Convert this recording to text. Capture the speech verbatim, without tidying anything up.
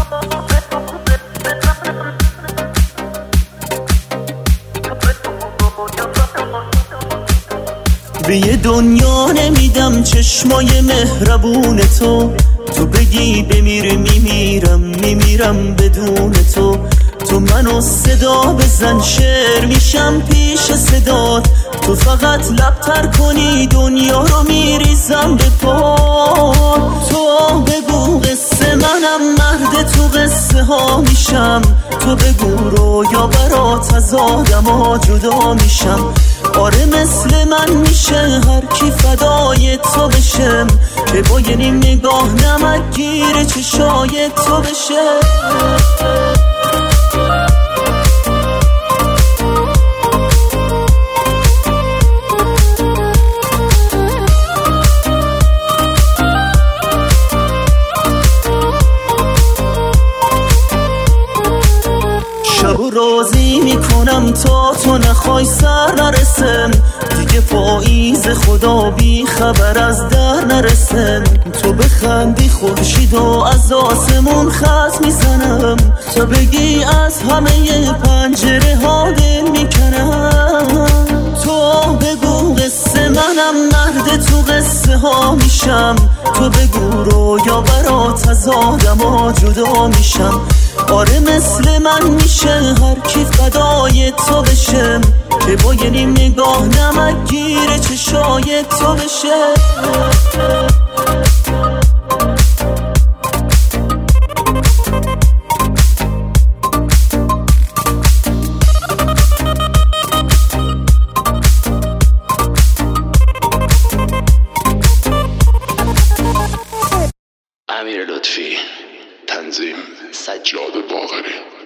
به یه دنیا نمیدم چشمای مهربون تو، تو بگی بمیر میمیرم میمیرم بدون تو. تو منو صدا بزن شعر میشم پیش صدات، تو فقط لبتر کنی دنیا رو میریزم به پا. تو بگو قصه منم مرد تو قصه ها میشم، تو بگو رویا برات از آدما جدا میشم. آره مثل من میشه هر کی فدای تو بشم، که با یه نیم نگاه نمک گیر چشای تو بشه. شب و راضی میکنم تا تو نخوای سر نرسم، دیگه پاییز خدا بی خبر از در نرسم. تو بخندی خورشید و از آسمون خط میزنم، تو بگی از همه پنجره ها دل میکنم. تو بگو قصه منم مرد تو قصه ها میشم، تو بگو رویا برات از آدما جدا میشم. آره مثل من میشه هر کی فدای تو بشم، که با یه نیم نگاه نمک گیر چشای تو بشه. امیر لطفی، تنظیم سجاد باقری.